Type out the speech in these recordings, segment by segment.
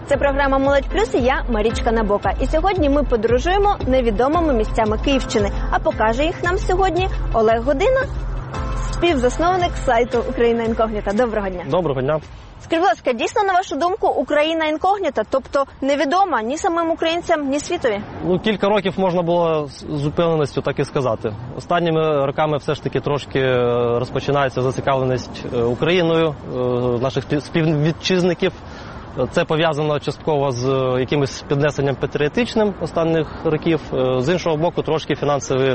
Це програма «Молодь Плюс» і я, Марічка Набока. І сьогодні ми подорожуємо невідомими місцями Київщини. А покаже їх нам сьогодні Олег Година, співзасновник сайту «Україна інкогніта». Доброго дня. Доброго дня. Скажіть, будь ласка, дійсно, на вашу думку, Україна інкогніта, тобто невідома ні самим українцям, ні світові? Кілька років можна було з упевненістю так і сказати. Останніми роками все ж таки трошки розпочинається зацікавленість Україною, наших співвітчизників. Це пов'язано частково з якимось піднесенням патріотичним останніх років. З іншого боку, трошки фінансові,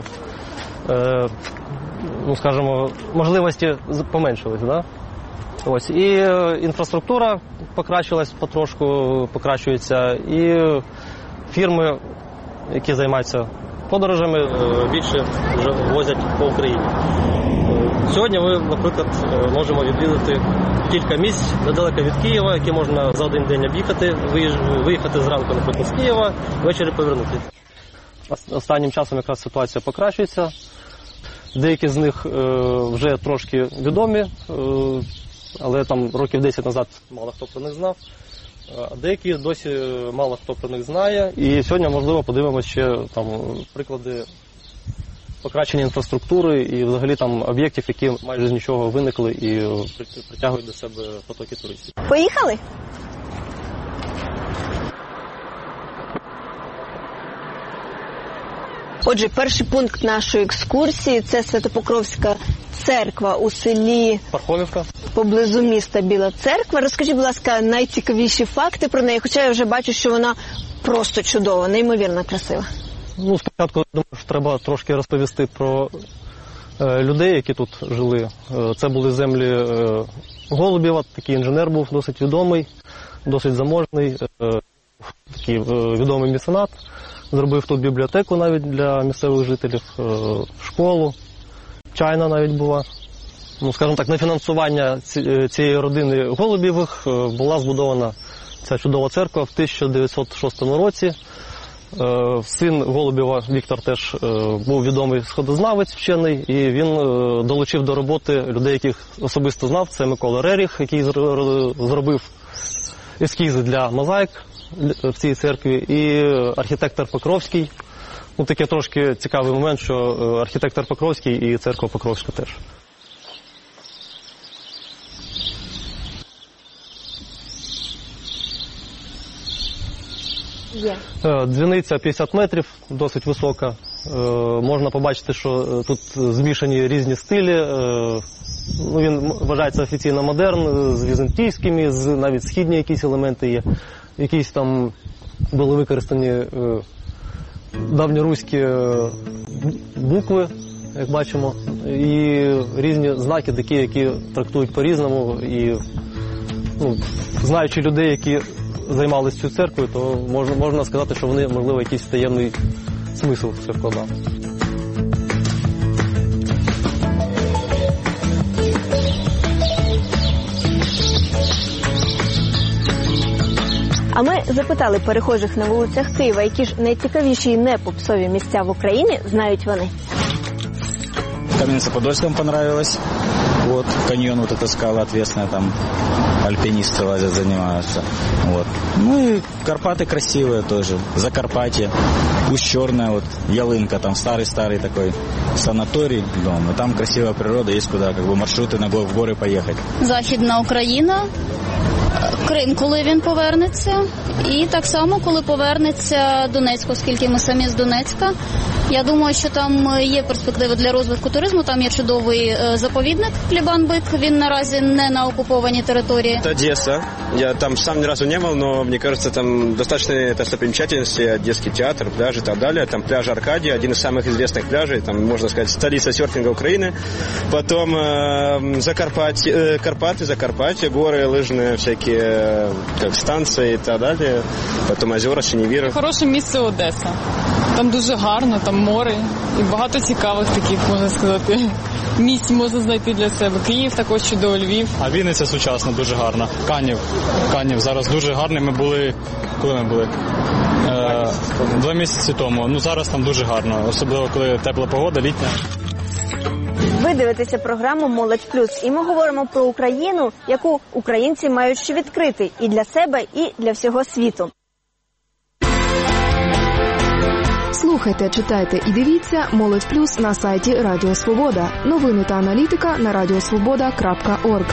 скажімо, можливості поменшились, да? Ось, і інфраструктура покращується, і фірми, які займаються подорожами, більше вже возять по Україні. Сьогодні ми, наприклад, можемо відвідати кілька місць недалеко від Києва, які можна за один день об'їхати, виїхати зранку, наприклад, з Києва, ввечері повернутися. Останнім часом якраз ситуація покращується. Деякі з них вже трошки відомі, але там років 10 назад мало хто про них знав, а деякі досі мало хто про них знає. І сьогодні, можливо, подивимося ще там приклади покращення інфраструктури і взагалі там об'єктів, які майже з нічого виникли і притягують до себе потоки туристів. Поїхали? Отже, перший пункт нашої екскурсії – це Свято-Покровська церква у селі Пархомівка. Поблизу міста Біла Церква. Розкажіть, будь ласка, найцікавіші факти про неї, хоча я вже бачу, що вона просто чудова, неймовірно красива. Спочатку, думаю, що треба трошки розповісти про людей, які тут жили. Це були землі Голубєва, такий інженер був досить відомий, досить заможний, такий відомий меценат. Зробив тут бібліотеку навіть для місцевих жителів, школу, чайна навіть була. Скажімо так, на фінансування цієї родини Голубєвих була збудована ця чудова церква в 1906 році. Син Голубєва, Віктор, теж був відомий сходознавець, вчений, і він долучив до роботи людей, яких особисто знав. Це Микола Реріх, який зробив ескізи для мозаїк в цій церкві, і архітектор Покровський. Такий трошки цікавий момент, що архітектор Покровський і церква Покровська теж. Дзвіниця 50 метрів, досить висока. Можна побачити, що тут змішані різні стилі. Він вважається офіційно модерн, з візантійськими, навіть східні якісь елементи є. Якісь там були використані давньоруські букви, як бачимо, і різні знаки такі, які трактують по-різному. І знаючи людей, які займалися цією церквою, то можна сказати, що вони, можливо, якийсь таємний смисл в це вкладали. А ми запитали перехожих на вулицях Києва, які ж найцікавіші і не попсові місця в Україні знають вони. Каменец-Подольском понравилось. Вот, каньон, вот эта скала отвесная, там альпинисты лазят, занимаются. Вот. И Карпаты красивые тоже. Закарпатье, Усть-Черная, вот, Ялынка, там старый-старый такой санаторий, дом. И там красивая природа, есть куда маршруты в горы поехать. Західна Україна, Крим, коли він повернеться, і так само, коли повернеться Донецьк, оскільки ми самі з Донецька. Я думаю, що там є перспективи для розвитку туризму, там є чудовий заповідник Клебан-Бык, він наразі не на окупованій території. Это Одесса, я там сам ни разу не был, но мне кажется, там достаточно достопримечательности, Одесский театр, пляжи и так далее. Там пляж Аркадия, один из самых известных пляжей, там, можно сказать, столица серфинга Украины. Потом Закарпатье, горы лыжные всякие, как станции и так далее. Потом озера, Синевіри. Хороше місце Одеса. Там дуже гарно, там море і багато цікавих таких, можна сказати, місць можна знайти для себе. Київ також чудово, Львів. А Вінниця сучасна, дуже гарна. Канів зараз дуже гарний. Ми були, коли ми були? 2 місяці тому. Зараз там дуже гарно, особливо коли тепла погода, літня. Ви Ви дивитеся програму «Молодь плюс» і ми говоримо про Україну, яку українці мають ще відкрити і для себе, і для всього світу. Слухайте, читайте і дивіться «Молодь плюс» на сайті Радіо Свобода. Новини та аналітика на radiosvoboda.org.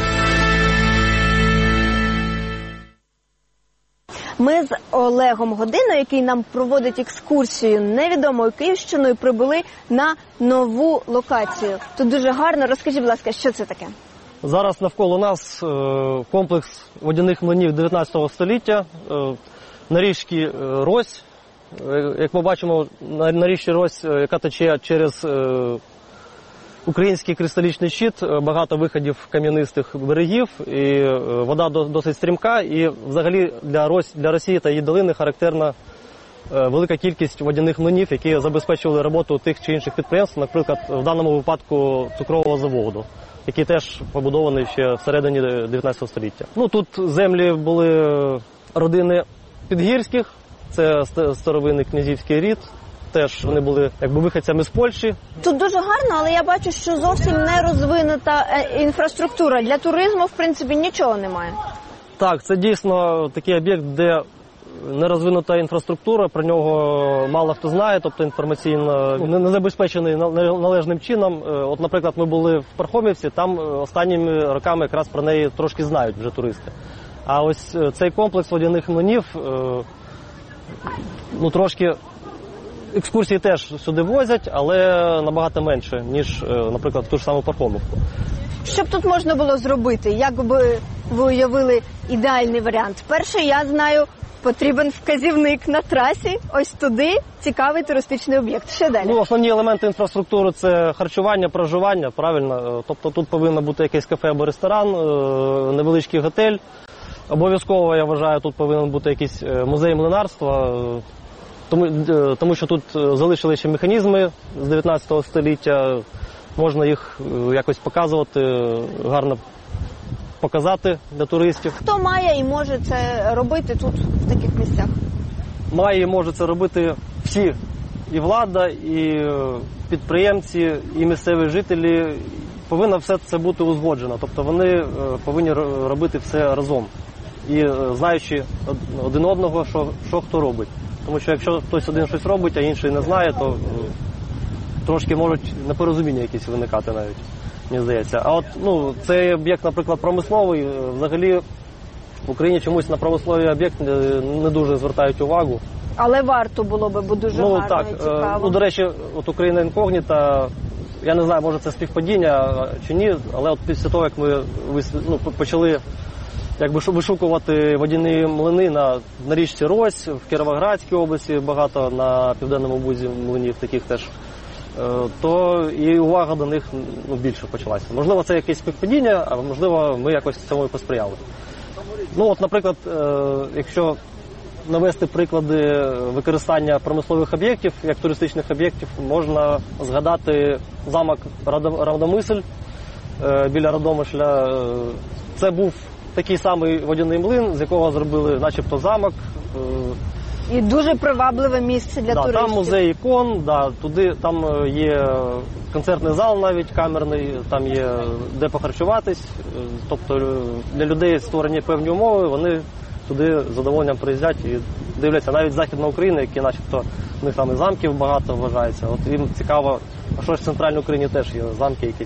Ми з Олегом Годиною, який нам проводить екскурсію невідомою Київщиною, прибули на нову локацію. Тут дуже гарно. Розкажіть, будь ласка, що це таке? Зараз навколо нас комплекс водяних млинів 19 століття на річці Рось. Як ми бачимо, на річці Рось, яка тече через український кристалічний щит, багато виходів кам'янистих берегів, і вода досить стрімка, і взагалі для Росії та її долини характерна велика кількість водяних млинів, які забезпечували роботу тих чи інших підприємств, наприклад, в даному випадку цукрового заводу, який теж побудований ще всередині 19 століття. Тут землі були родини Підгірських, це старовинний князівський рід. Теж вони були виходцями з Польщі. Тут дуже гарно, але я бачу, що зовсім не розвинута інфраструктура. Для туризму, в принципі, нічого немає. Так, це дійсно такий об'єкт, де не розвинута інфраструктура, про нього мало хто знає, тобто інформаційно не забезпечений належним чином. От, наприклад, ми були в Пархомівці, там останніми роками якраз про неї трошки знають вже туристи. А ось цей комплекс водяних млинів, трошки... Екскурсії теж сюди возять, але набагато менше, ніж, наприклад, в ту ж саму Пархомівку. Що б тут можна було зробити? Як би ви уявили ідеальний варіант? Перше, я знаю, потрібен вказівник на трасі, ось туди, цікавий туристичний об'єкт. Що далі? Основні елементи інфраструктури – це харчування, проживання, правильно? Тобто тут повинно бути якесь кафе або ресторан, невеличкий готель. Обов'язково, я вважаю, тут повинен бути якийсь музей млинарства, тому що тут залишили ще механізми з 19 століття, можна їх якось показувати, гарно показати для туристів. Хто має і може це робити тут, в таких місцях? Має і може це робити всі. І влада, і підприємці, і місцеві жителі. Повинно все це бути узгоджено. Тобто вони повинні робити все разом. І знаючи один одного, що хто робить. Тому що якщо хтось один щось робить, а інший не знає, то трошки можуть непорозуміння якісь виникати навіть, мені здається. А от цей об'єкт, наприклад, промисловий, взагалі в Україні чомусь на промисловий об'єкт не дуже звертають увагу. Але варто було би, бо дуже гарно так, і цікаво. До речі, от Україна інкогніта, я не знаю, може це співпадіння чи ні, але от після того, як ми почали вишукувати водяні млини на річці Рось, в Кіровоградській області багато, на Південному Бузі млинів таких теж, то і увага до них більше почалася. Можливо, це якесь співпадіння, а можливо, ми якось цьому і посприяли. Наприклад, якщо навести приклади використання промислових об'єктів, як туристичних об'єктів, можна згадати замок Радомисль біля Радомишля. Це був такий самий водяний млин, з якого зробили начебто замок. І дуже привабливе місце для туристів. Там музей ікон, там є концертний зал навіть камерний, там є де похарчуватись. Тобто для людей створені певні умови, вони туди з задоволенням приїздять і дивляться. Навіть Західна Україна, які начебто в них там і замків багато вважається. От їм цікаво, а що ж в Центральній Україні теж є замки якісь.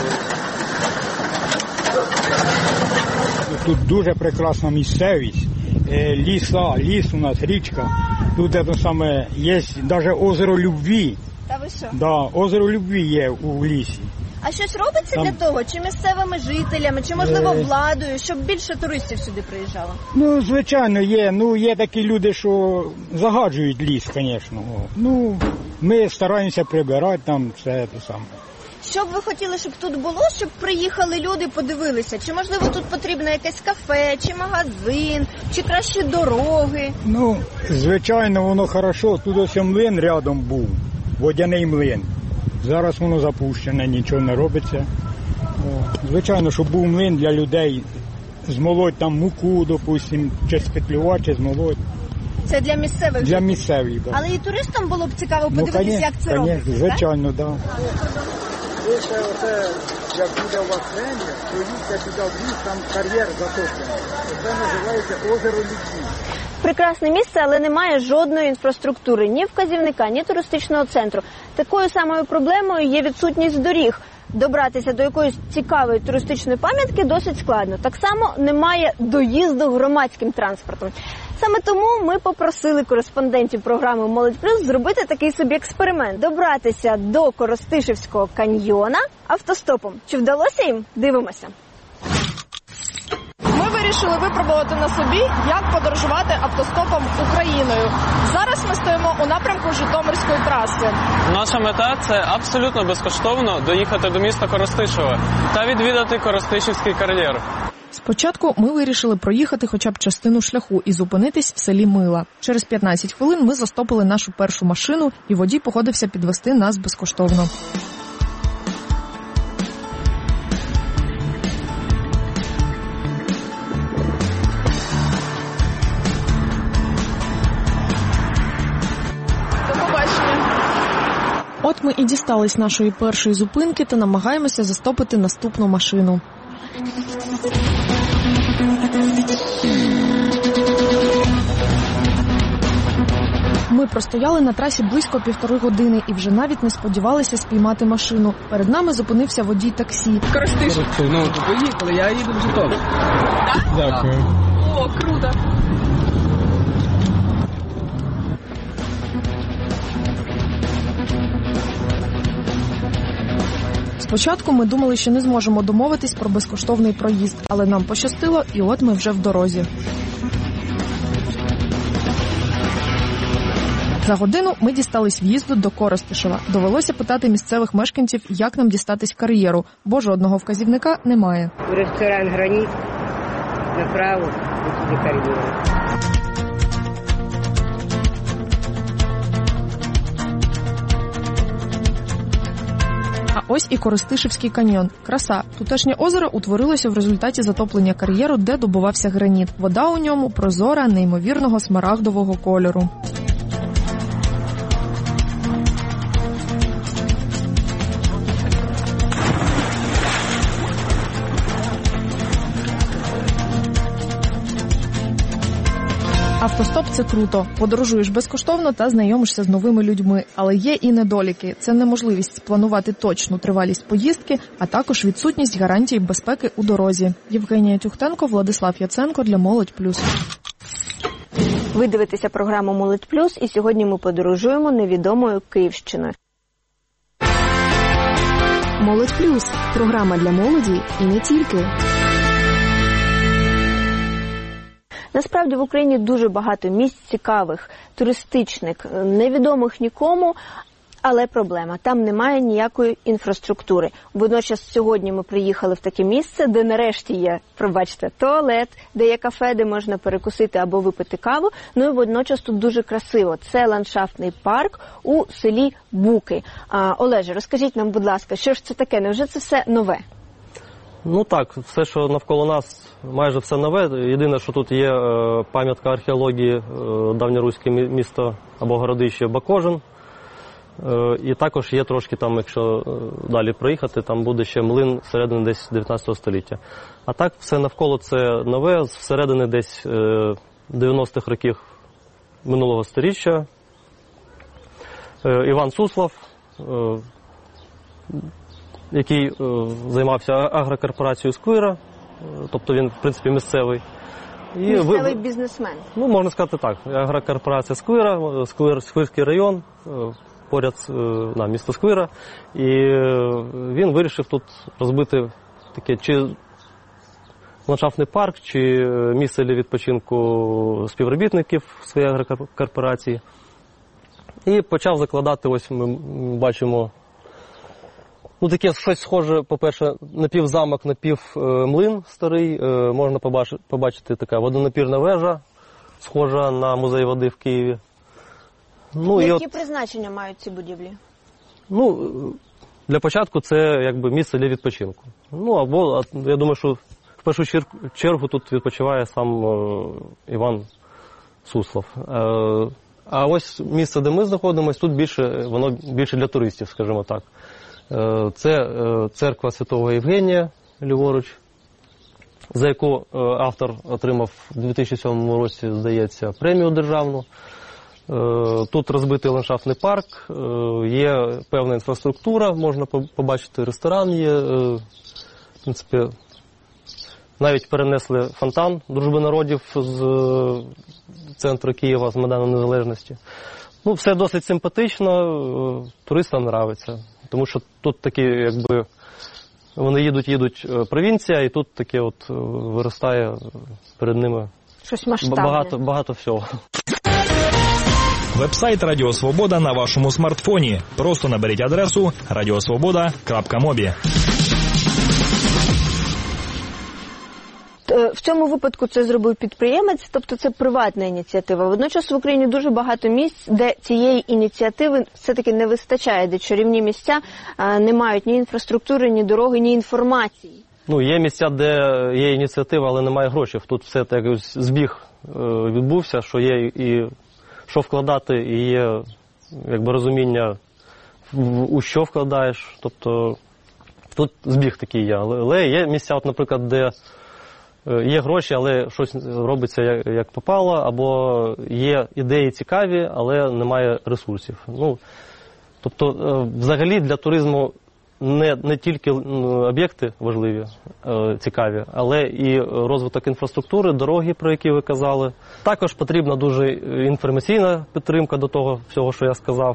Тут дуже прекрасна місцевість, ліс у нас, річка. Тут є навіть озеро Любві. Та ви що? Да, озеро Любві є у лісі. А щось робиться там для того? Чи місцевими жителями, чи, можливо, владою, щоб більше туристів сюди приїжджало? Звичайно, є. Є такі люди, що загаджують ліс, звісно. Ми стараємося прибирати там все те саме. Що б ви хотіли, щоб тут було, щоб приїхали люди, подивилися? Чи, можливо, тут потрібно якесь кафе, чи магазин, чи краще дороги? Звичайно, воно хорошо. Тут ось млин рядом був, водяний млин. Зараз воно запущене, нічого не робиться. Звичайно, щоб був млин для людей, змолоть там муку, допустим, чи спетлювати, чи змолоть. Це для місцевих? Для місцевих, так. Але і туристам було б цікаво подивитися, як це робиться, звичайно, так. Ви ще оце, як буде у вас время, проїдьте туди в ліс, там кар'єр затоплений. Це називається озеро Людні. Прекрасне місце, але немає жодної інфраструктури, ні вказівника, ні туристичного центру. Такою самою проблемою є відсутність доріг. Добратися до якоїсь цікавої туристичної пам'ятки досить складно. Так само немає доїзду громадським транспортом. Саме тому ми попросили кореспондентів програми «Молодь Плюс» зробити такий собі експеримент. Добратися до Коростишівського каньйона автостопом. Чи вдалося їм? Дивимося. Ми вирішили випробувати на собі, як подорожувати автостопом Україною. Зараз ми стоїмо у напрямку Житомирської траси. Наша мета – це абсолютно безкоштовно доїхати до міста Коростишева та відвідати Коростишівський кар'єр. Спочатку ми вирішили проїхати хоча б частину шляху і зупинитись в селі Мила. Через 15 хвилин ми застопили нашу першу машину, і водій погодився підвести нас безкоштовно. От ми і дістались нашої першої зупинки та намагаємося застопити наступну машину. Ми простояли на трасі близько 1,5 години і вже навіть не сподівалися спіймати машину. Перед нами зупинився водій таксі. Коростишів. Ну, поїхали, я їду в Житомир. Так? Дякую. О, круто. Спочатку ми думали, що не зможемо домовитись про безкоштовний проїзд, але нам пощастило, і от ми вже в дорозі. За годину ми дістались в'їзду до Коростишева. Довелося питати місцевих мешканців, як нам дістатись кар'єру, бо жодного вказівника немає. Ресторан «Граніт», направо, і туди кар'єру. А ось і Коростишівський каньйон. Краса. Тутешнє озеро утворилося в результаті затоплення кар'єру, де добувався граніт. Вода у ньому прозора, неймовірного смарагдового кольору. Автостоп – це круто. Подорожуєш безкоштовно та знайомишся з новими людьми. Але є і недоліки. Це неможливість спланувати точну тривалість поїздки, а також відсутність гарантій безпеки у дорозі. Євгенія Тюхтенко, Владислав Яценко для «Молодь Плюс». Ви дивитеся програму «Молодь Плюс» і сьогодні ми подорожуємо невідомою Київщиною. «Молодь Плюс» – програма для молоді і не тільки. Насправді в Україні дуже багато місць цікавих, туристичних, невідомих нікому, але проблема – там немає ніякої інфраструктури. Водночас сьогодні ми приїхали в таке місце, де нарешті є, пробачте, туалет, де є кафе, де можна перекусити або випити каву, ну і водночас тут дуже красиво. Це ландшафтний парк у селі Буки. Олеже, розкажіть нам, будь ласка, що ж це таке? Невже це все нове? Ну так, все, що навколо нас, майже все нове. Єдине, що тут є пам'ятка археології, давньоруське місто або городище Бакожин. І також є трошки там, якщо далі проїхати, там буде ще млин середини десь 19 століття. А так, все навколо це нове, всередини десь 90-х років минулого сторіччя. Іван Суслов, який займався агрокорпорацією «Сквира», тобто він, в принципі, місцевий. Місцевий бізнесмен. Ну, можна сказати так. Агрокорпорація «Сквира», Сквирський район, поряд місто Сквира. І він вирішив тут розбити таке чи ландшафтний парк, чи місце для відпочинку співробітників своєї агрокорпорації. І почав закладати, ось ми бачимо, ну, таке щось схоже, по-перше, напівзамок, напівмлин старий. Можна побачити така водонапірна вежа, схожа на музей води в Києві. Ну, які призначення мають ці будівлі? Ну, для початку це якби місце для відпочинку. Ну, або, я думаю, що в першу чергу тут відпочиває сам Іван Суслов. А ось місце, де ми знаходимося, тут воно більше для туристів, скажімо так. Це церква Святого Євгенія, ліворуч, за яку автор отримав у 2007 році, здається, премію державну. Тут розбитий ландшафтний парк, є певна інфраструктура, можна побачити ресторан є, в принципі, навіть перенесли фонтан Дружби народів з центру Києва, з Майдану Незалежності. Ну, все досить симпатично, туристам подобається, тому що тут такі, якби, вони їдуть провінція, і тут таке от виростає перед ними щось масштабне. Багато всього. Веб-сайт Радіо Свобода на вашому смартфоні. Просто наберіть адресу radiosvoboda.mobi. В цьому випадку це зробив підприємець, тобто це приватна ініціатива. Водночас в Україні дуже багато місць, де цієї ініціативи все-таки не вистачає, де чарівні місця не мають ні інфраструктури, ні дороги, ні інформації. Ну, є місця, де є ініціатива, але немає грошей. Тут все так збіг відбувся, що є і що вкладати, і є, якби, розуміння, у що вкладаєш. Тобто тут збіг такий є. Але є місця, от, наприклад, де є гроші, але щось робиться як попало, або є ідеї цікаві, але немає ресурсів. Ну, тобто, взагалі для туризму не тільки об'єкти важливі, цікаві, але і розвиток інфраструктури, дороги, про які ви казали. Також потрібна дуже інформаційна підтримка до того всього, що я сказав,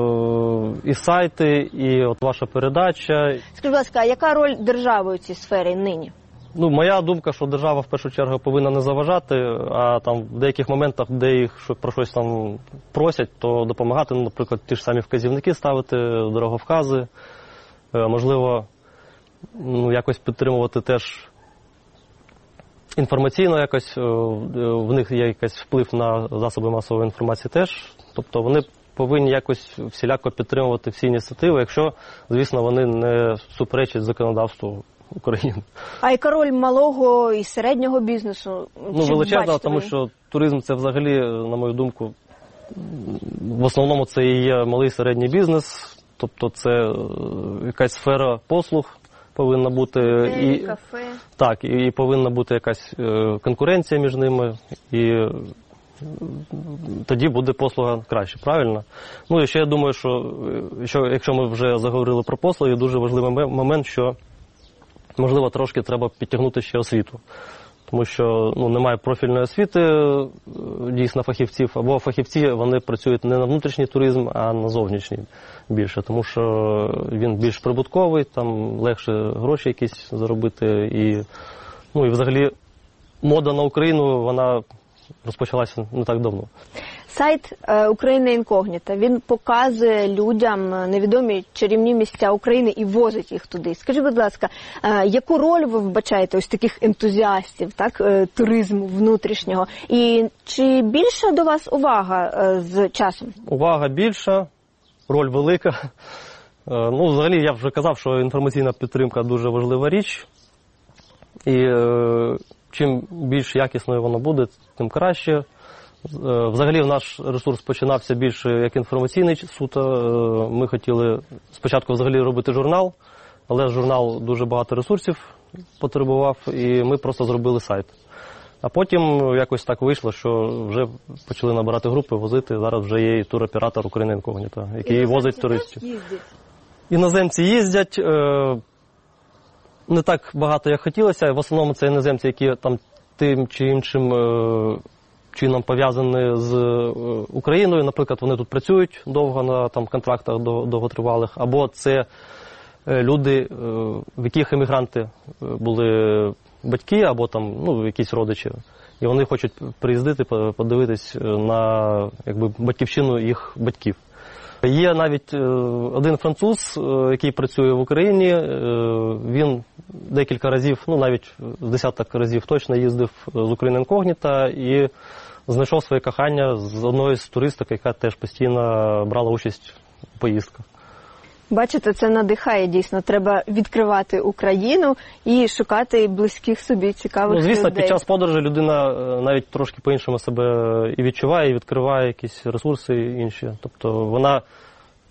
і сайти, і от ваша передача. Скажіть, будь ласка, а яка роль держави у цій сфері нині? Ну, моя думка, що держава в першу чергу повинна не заважати, а там в деяких моментах, де їх про щось там просять, то допомагати, ну, наприклад, ті ж самі вказівники ставити, дороговкази. Можливо, ну, якось підтримувати теж інформаційно, якось в них є якийсь вплив на засоби масової інформації теж. Тобто вони повинні якось всіляко підтримувати всі ініціативи, якщо, звісно, вони не суперечать законодавству України. А яка роль малого і середнього бізнесу? Ну, величезна, тому що туризм – це взагалі, на мою думку, в основному це і є малий і середній бізнес. Тобто це якась сфера послуг повинна бути. І кафе. Так, і повинна бути якась конкуренція між ними, і тоді буде послуга краще, правильно? Ну і ще я думаю, що якщо ми вже заговорили про послуги, дуже важливий момент, що, можливо, трошки треба підтягнути ще освіту. Тому що, ну, немає профільної освіти, дійсно, фахівців, або фахівці, вони працюють не на внутрішній туризм, а на зовнішній більше, тому що він більш прибутковий, там легше гроші якісь заробити, і, ну, і взагалі мода на Україну, вона розпочалася не так давно. Сайт «Україна інкогніта», він показує людям невідомі чарівні місця України і возить їх туди. Скажіть, будь ласка, яку роль ви вбачаєте ось таких ентузіастів, так, туризму внутрішнього? І чи більша до вас увага з часом? Увага більша, роль велика. Ну, взагалі, я вже казав, що інформаційна підтримка дуже важлива річ. І чим більш якісною вона буде, тим краще. Взагалі, наш ресурс починався більше як інформаційний суто. Ми хотіли спочатку взагалі робити журнал, але журнал дуже багато ресурсів потребував, і ми просто зробили сайт. А потім якось так вийшло, що вже почали набирати групи, возити. Зараз вже є і туроператор «Україна інкогніта», який возить туристів. Іноземці їздять. Не так багато, як хотілося. В основному це іноземці, які там тим чи іншим чином пов'язані з Україною. Наприклад, вони тут працюють довго на там контрактах довготривалих. Або це люди, в яких емігранти були батьки, або там, ну, якісь родичі. І вони хочуть приїздити, подивитись на, якби, батьківщину їх батьків. Є навіть один француз, який працює в Україні, він декілька разів, ну навіть десяток разів точно їздив з «Україна інкогніта» і знайшов своє кохання з одної з туристок, яка теж постійно брала участь у поїздках. Бачите, це надихає дійсно. Треба відкривати Україну і шукати близьких собі цікавих людей. Ну, звісно, під час подорожі людина навіть трошки по-іншому себе і відчуває, і відкриває якісь ресурси інші. Тобто вона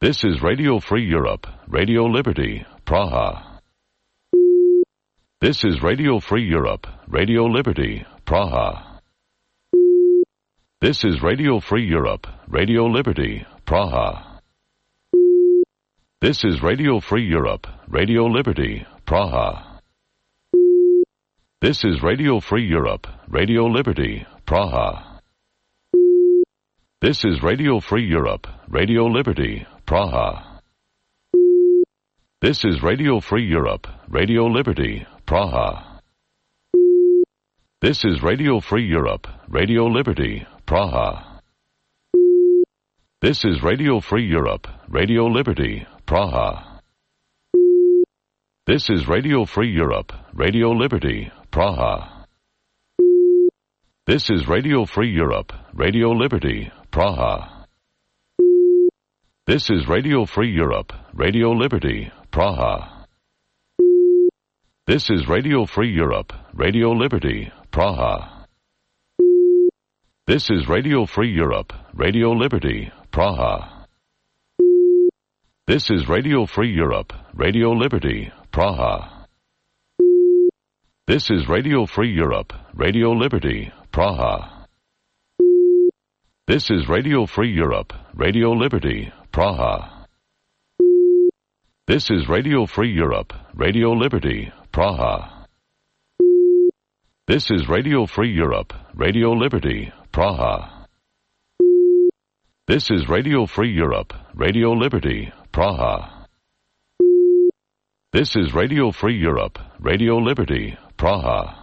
This is Radio Free Europe, Radio Liberty, Praha. This is Radio Free Europe, Radio Liberty, Praha. This is Radio Free Europe, Radio Liberty, Praha. This is Radio Free Europe, Radio Liberty, Praha. This is Radio Free Europe, Radio Liberty, Praha. This is Radio Free Europe, Radio Liberty, Praha. This is Radio Free Europe, Radio Liberty, Praha. This is Radio Free Europe, Radio Liberty, Praha. This is Radio Free Europe, Radio Liberty, Praha. This is Radio Free Europe, Radio Liberty, Praha. This is Radio Free Europe, Radio Liberty, Praha. This is Radio Free Europe, Radio Liberty, Praha. This is Radio Free Europe, Radio Liberty, Praha. This is Radio Free Europe, Radio Liberty, Praha. This is Radio Free Europe, Radio Liberty, Praha. This is Radio Free Europe, Radio Liberty, Praha. This is Radio Free Europe, Radio Liberty, Praha. This is Radio Free Europe, Radio Liberty, Praha. This is Radio Free Europe, Radio Liberty, Praha. This is Radio Free Europe, Radio Liberty, Praha. This is Radio Free Europe, Radio Liberty, Praha.